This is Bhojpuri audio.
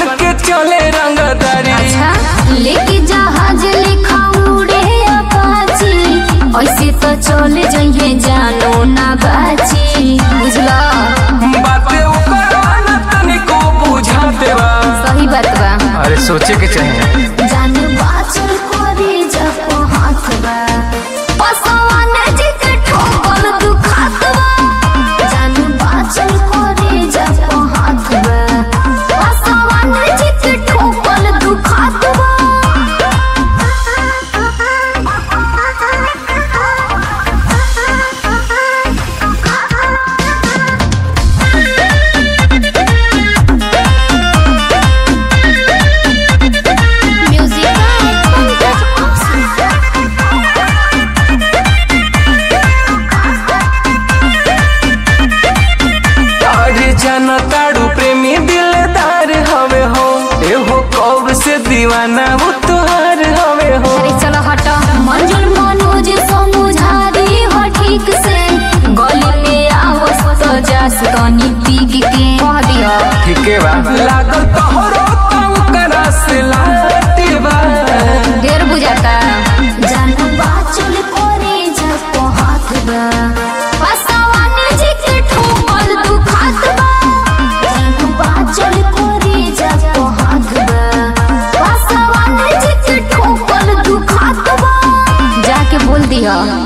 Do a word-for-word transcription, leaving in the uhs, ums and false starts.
के चले रंगदारी। अच्छा लेके जहाज लिखा उड़े अपाची, ऐसे तो चले जाइए जानो ना बाची। बुझला बातें ओकर वाला तनिको बुझाते बा। सही बात बा। अरे सोचे के चाहिए जाने बाचल कोरी जब हाथ बा, पसवान जी के ठोकल दुखात बा। जाने बाचल कोरी जब हाथ बा, पसवान जी के ठोकल दुखात बा। ताड़ू प्रेमी दिलदार हवे हो, एहो कौर से दीवाना वो तुहार हवे हो। अरे चलो हटो मंजुल मनोज समझारी हो ठीक से, गली में आओ तो जास तनी पीक के कह दियो। ठीक है बा लागल तोहरो ताऊ करा से लाटे बा। देर बुझाता जानू बाचल कोरे जब हाथ बा, पसवान जी के ठोकल दुखात बा। जानू बाचल कोरे जब हाथ बा, पसवान जी के ठोकल दुखात बा। जाके बोल दिया।